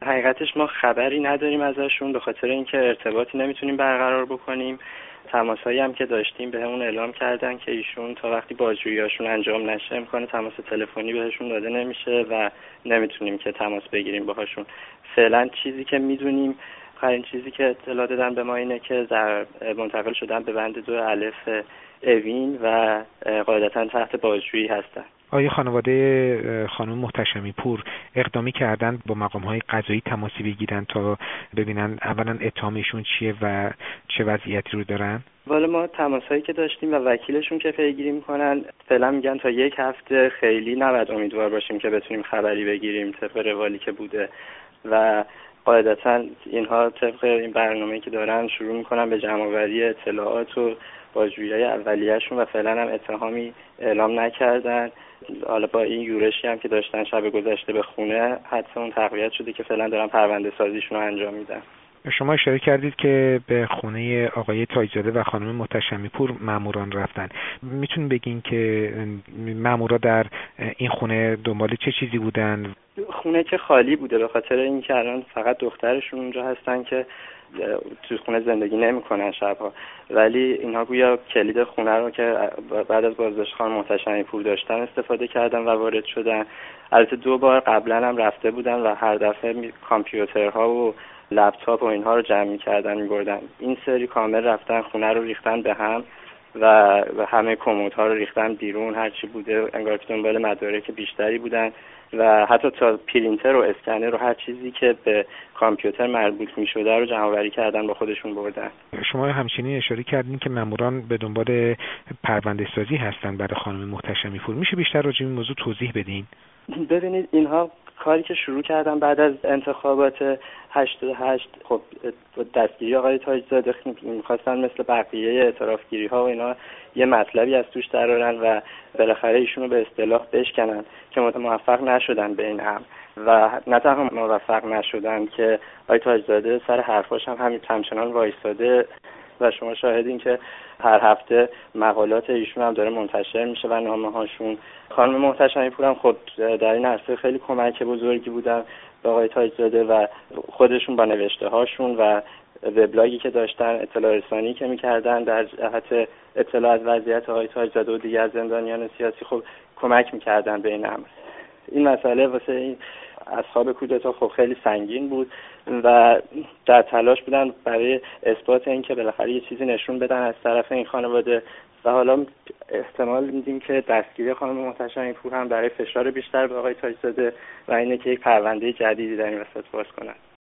حقیقتش ما خبری نداریم ازشون، به خاطر اینکه ارتباطی نمیتونیم برقرار بکنیم. تماسایی هم که داشتیم بهمون اعلام کردن که ایشون تا وقتی بازجویی‌هاشون انجام نشه امکان تماس تلفنی بهشون داده نمیشه و نمیتونیم که تماس بگیریم باهاشون. فعلا چیزی که میدونیم، آخرین چیزی که اطلاع دادن به ما اینه که منتقل شدن به بند 2 الف اوین و قاعدتا تحت بازجویی هستن. آیا خانواده خانم محتشمی پور اقدامی کردن با مقام‌های قضایی تماسی بگیرن تا ببینن اولا اتهامشون چیه و چه وضعیتی رو دارن؟ والا ما تماسایی که داشتیم و وکیلشون که پیگیری میکنن فعلا میگن تا 1 هفته خیلی نباید امیدوار باشیم که بتونیم خبری بگیریم طبق روالی که بوده و قاعدتا اینها طبق این برنامه‌ای که دارن شروع میکنن به جمع‌آوری اطلاعات و بازجویی‌های اولیه‌شون و فعلا هم اتهامی اعلام نکردن. حالا با این یورشی هم که داشتن شب گذشته به خونه حدسمون تقویت شده که فعلا دارن پرونده سازیشون رو انجام میدن. شما اشاره کردید که به خونه آقای تاج‌زاده و خانم محتشمی پور ماموران رفتن. میتونید بگین که مامورا در این خونه دنبال چه چیزی بودن؟ خونه که خالی بوده به خاطر اینکه الان فقط دخترشون اونجا هستن که تو خونه زندگی نمی‌کنن شبها، ولی اینها گویا کلید خونه رو که بعد از بازداشت خانم محتشمی پور داشتن استفاده کردن و وارد شدن. البته 2 بار قبلا هم رفته بودن و هر دفعه کامپیوترها و لپتاپ و اینها رو جمع می‌کردن می‌بردن. این سری کامل رفتن خونه رو ریختن به هم و همه کمدها رو ریختن بیرون، هر چی بوده انگار که دنبال مدارک بیشتری بودن و حتی تا پرینتر و اسکنر و هر چیزی که به کامپیوتر مربوط می‌شده رو جمع‌آوری کردن با خودشون بردن. شما همچنین اشاره کردین که ماموران به دنبال پرونده سازی هستن برای خانم محتشمی پور. میشه بیشتر راجع به این موضوع توضیح بدین؟ ببینید اینها کاری که شروع کردن بعد از انتخابات 88 خب دستگیری آقای تاج‌زاده می‌خواستن مثل بقیه اعترافگیری‌ها و اینا یه مطلبی از توش درارن و بالاخره ایشونو به اصطلاح بشکنن که موفق نشدن به این امر و نه تنها موفق نشدن که آقای تاج‌زاده سر حرفاش هم همچنان وایساده و شما شاهدین که هر هفته مقالات ایشون هم داره منتشر میشه و نامه‌هاشون. خانم محتشمی پور هم خب در این عرصه خیلی کمک بزرگی بودن به آقای تاج‌زاده و خودشون با نوشته‌هاشون و وبلاگی که داشتن اطلاع رسانی که می‌کردن در جهت اطلاع از وضعیت آقای تاج‌زاده و دیگر زندانیان سیاسی خب کمک می‌کردن به این امر. این مسئله واسه این اصحاب کودتا خب خیلی سنگین بود و در تلاش بودن برای اثبات اینکه بالاخره یه چیزی نشون بدن از طرف این خانواده و حالا احتمال میدیم که دستگیری خانم محتشمی پور هم برای فشار بیشتر به آقای تاج‌زاده و اینه که یک پرونده جدیدی در این وسط باز کنن.